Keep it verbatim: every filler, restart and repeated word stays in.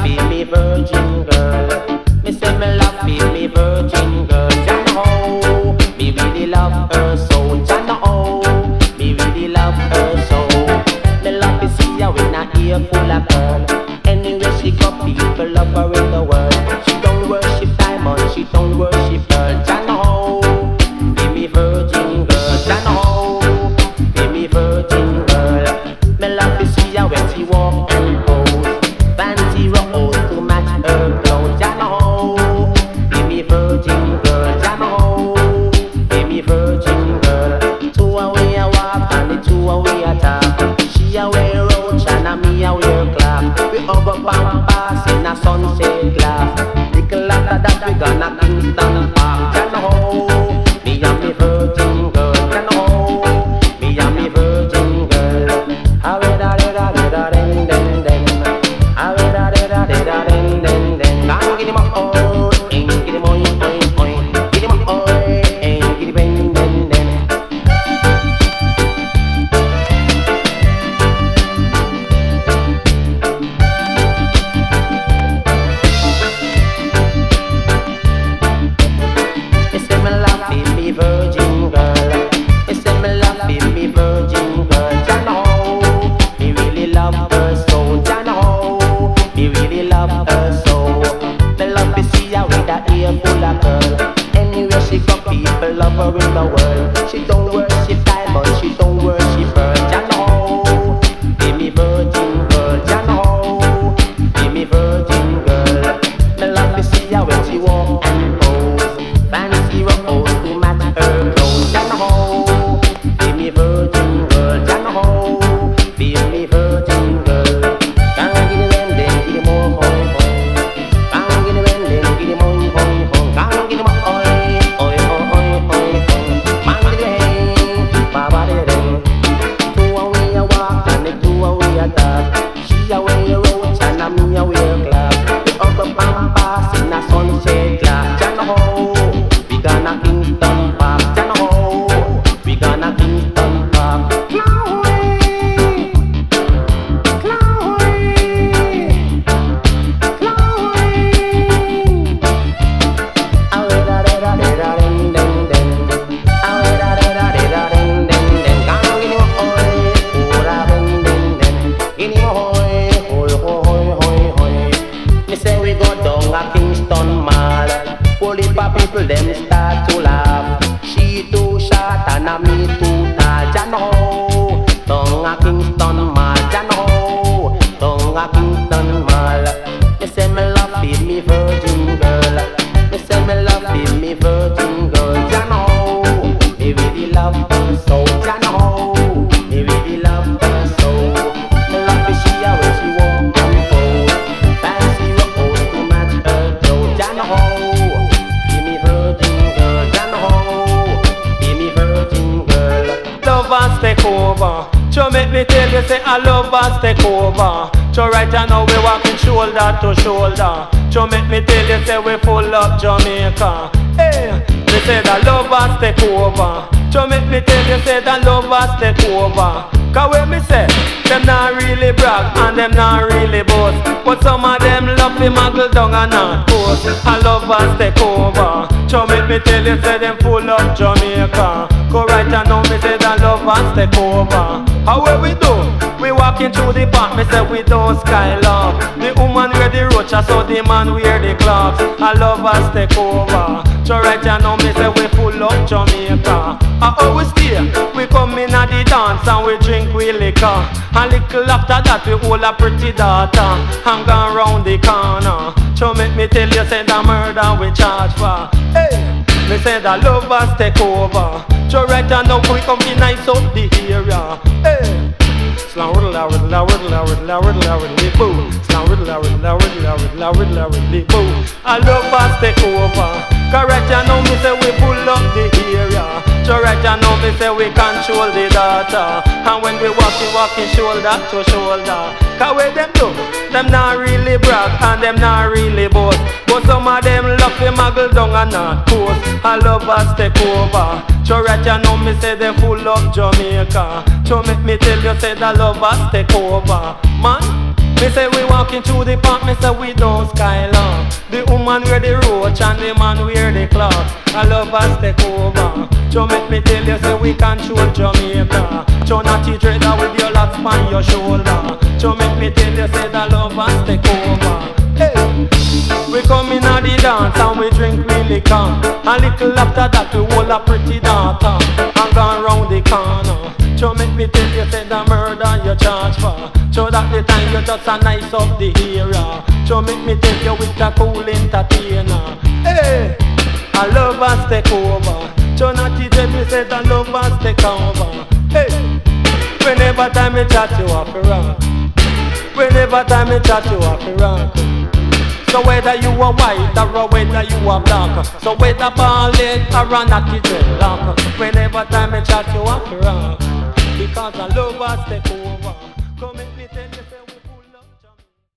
love be me virgin girl. Me say me love be me virgin girl. Jah know me really love her so. Jah know me really love her so. Me love to see her in a ear full of pearl. Anywhere she go, people love her in the world. She don't worship diamond, she don't worship pearl. Jah know be me virgin girl. Jah know be me virgin girl. Me love to see her when she walk and pose. Fancy rose to match her clothes. Jah know be me virgin girl. Jah know be me virgin girl. Two away a walk and the two away a talk. She a wear roach and a me a wear clock. We hug up and pass in a sunset glass. Little after that we gonna Kingston Park. Jah know me and me virgin girl. Jah know me and me virgin girl. Ah we da da da da da ding ding ding. Ah we da da da da da ding ding ding. Can't get him up oh, ain't get him oi oi oi. Get him up oi, ain't get him bing ding ding. Me say me love be me virgin girl. Me say me love be me virgin girl. Jah know me really love her so. Jah know me really love her so. Me love to see her with her ear full of pearl. Anywhere she go, people love her in the world. She don't worship diamond, she don't worship pearl. Jah know be me virgin girl. Jah know be me virgin girl. Me love to see her when she walk and pose. Fancy rose to match her clothes. Jah know be me virgin girl. Jah know be me virgin girl. Can't get it when they get it more hoi hoi. Can't get it when they get it more hoi hoi. Can't get it more oi oi oi oi oi. Man get it hey, baba get it. Two away a walk and the two away a talk. She a wear roach and a me a wear clock. We hug up and pass in a sunset glass. Jah know we gonna Kingston Park. Jah know we gonna Kingston Park. Chloe, Chloe, Chloe. Ah we da da da da da ding ding ding. Ah we da da da da da ding ding ding. Can't give me oi, oh da ding ding ding. Give me oi, oi oi oi oi. Me say we go down a Kingston Mall. Whole heap of people them start to laugh. She too short and a me too tall. Jah know down a Kingston Mall. Jah know down a Kingston Mall. Me say me love be me virgin girl. Me say me love be me virgin girl. Jah know me really love her so. Jah know me really love her so. Me love to see her when she walk and pose. Fancy rose to match her clothes. Jah know be me virgin girl. Jah know be me virgin girl. Love us take over. So make me tell you say I love us take over. So right now we walking shoulder to shoulder. So make me tell you say we full up Jamaica. Hey, me say that love us take over. So make me tell you say that love us take over. Cause when me say, them not really brag and them not really boast. But some of them love me muggle down and not post. I love us take over. So make me tell you say them full up Jamaica. Go right and now me say that love us take over. How will we do? We walking through the park, me say we don't skylark. The woman wear the roach, so the man wear the clocks. I love us take over. So right now me say we full up Jamaica. I always stay, we come in at the dance and we drink we liquor. And little after that we hold a pretty daughter and gone round the corner. So make me tell you say the murder we charge for. Hey, me say that love us take over. So right now we come be nice up the area. Hey, slam riddle a riddle a riddle a riddle a riddle a riddle boo. Slam riddle a riddle a riddle a riddle a riddle a riddle boo. I love us take over. Cause right now me say we pull up the area. So right now me say we control the data. And when we walking, walking shoulder to shoulder. Cause where them do, them not really brag and them not really boast. But some of them love to muggle down and not post. I love us take over. So right now me say they full up Jamaica. So make me tell you say that love us take over. Man, Me say we walking through the park, me say we don't skylark. The woman wear the roach and the man wear the cloth. I love us take over. So make me tell you, say we control Jamaica. So not teach that with your laps on your shoulder. So make me tell you, say the love us take over. Hey. We come in at the dance and we drink really calm. A little after that we hold a pretty daughter and gone round the corner. So make me tell you, say the murder you charge for. So that the time you just a nice up the era. So make me tell you with a cool entertainer. Hey, I love us take over. So not you tell me say the love us take over. Hey, whenever time me chat you up around. Whenever time me chat you up around. So whether you are white or whether you are black, so whether bald-head or a natty dreadlock, whenever time me chat you up around. Because I love us take over.